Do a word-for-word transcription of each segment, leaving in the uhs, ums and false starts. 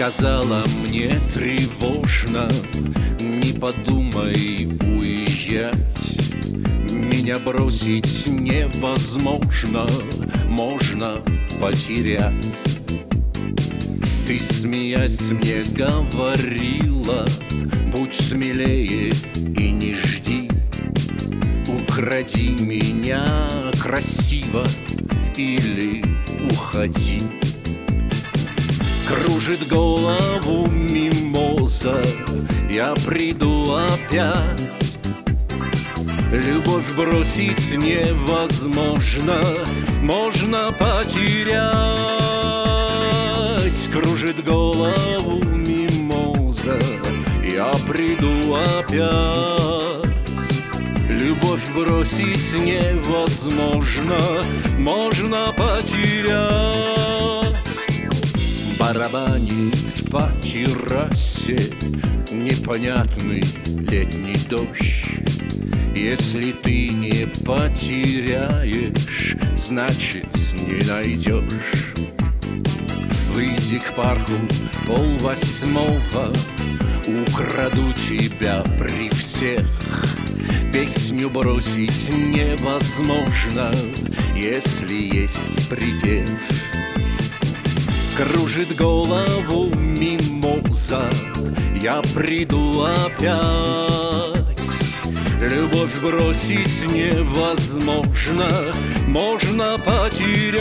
сказала мне тревожно: не подумай уезжать, меня бросить невозможно, можно потерять. Ты, смеясь, мне говорила: будь смелее и не жди, укради меня красиво или уходи. Кружит голову мимоза, я приду опять. Любовь бросить невозможно, можно потерять. Кружит голову мимоза, я приду опять. Любовь бросить невозможно, можно потерять. Барабанит по террасе непонятный летний дождь. Если ты не потеряешь, значит не найдешь. Выйди к парку полвосьмого, украду тебя при всех. Песню бросить невозможно, если есть припев. Кружит голову мимоза, я приду опять. Любовь бросить невозможно, можно потерять.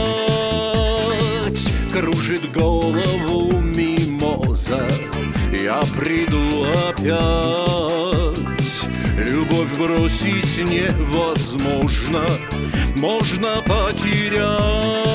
Кружит голову мимоза, я приду опять. Любовь бросить невозможно, можно потерять.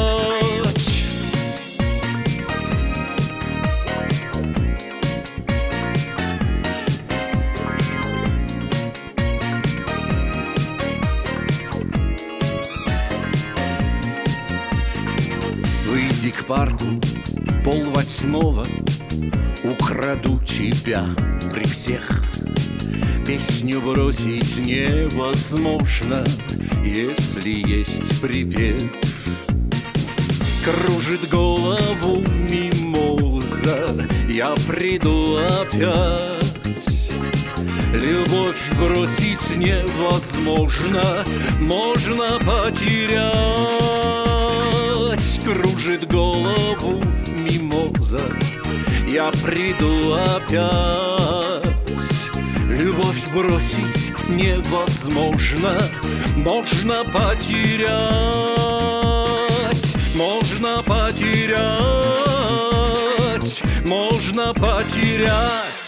Выйди к парку полвосьмого, украду тебя при всех. Песню бросить невозможно, если есть припев. Кружит голову мимоза, я приду опять. Любовь бросить невозможно, можно потерять. Кружит голову мимоза, я приду опять. Любовь бросить невозможно, можно потерять, можно потерять, можно потерять.